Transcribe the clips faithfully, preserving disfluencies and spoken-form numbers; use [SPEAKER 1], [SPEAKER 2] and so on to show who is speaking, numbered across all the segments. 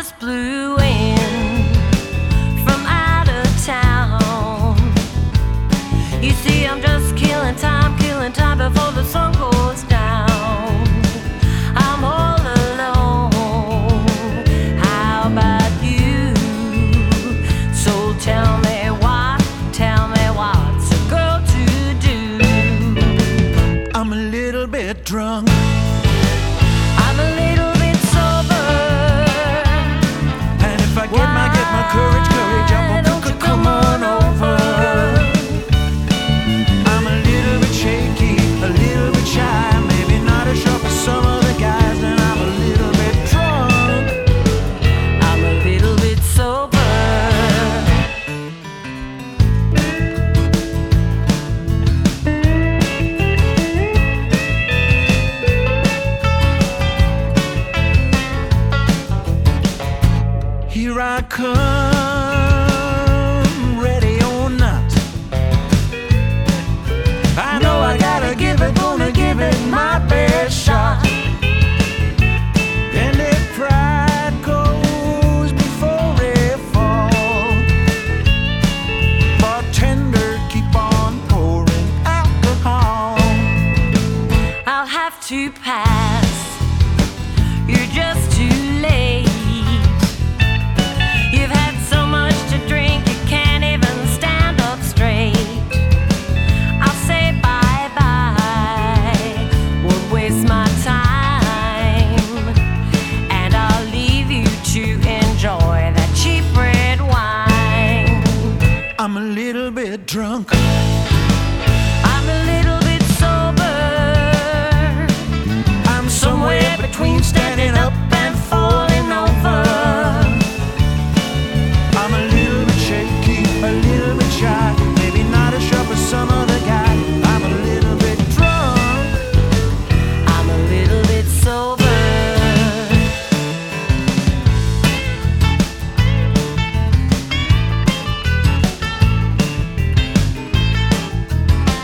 [SPEAKER 1] just blew in from out of town. You see, I'm just killing time, killing time before the sun goes down. I'm all alone. How about you? So tell me what, tell me what's a girl to do?
[SPEAKER 2] I'm a little bit drunk.
[SPEAKER 1] I'm a little bit sober.
[SPEAKER 2] And if I get my, get my courage, courage, I'm
[SPEAKER 1] Why don't you come on over?
[SPEAKER 2] I'm a little bit shaky, a little bit shy, maybe not as sharp as some of the guys, and I'm a little bit drunk.
[SPEAKER 1] I'm a little bit sober.
[SPEAKER 2] Here I come, ready or not. I know I gotta give it, gonna give it my best shot. And if pride goes before a fall, bartender, keep on pouring alcohol.
[SPEAKER 1] I'll have to pass. You're just too late. You've had so much to drink, you can't even stand up straight. I'll say bye-bye, won't waste my time, and I'll leave you to enjoy that cheap red wine.
[SPEAKER 2] I'm a little bit drunk.
[SPEAKER 1] I'm a little bit sober.
[SPEAKER 2] I'm somewhere between standing up and falling over. I'm a little bit shaky, a little bit shy, maybe not as sharp as some other guy. I'm a little bit drunk.
[SPEAKER 1] I'm a little bit sober.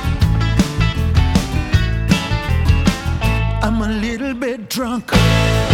[SPEAKER 2] I'm a little bit drunk.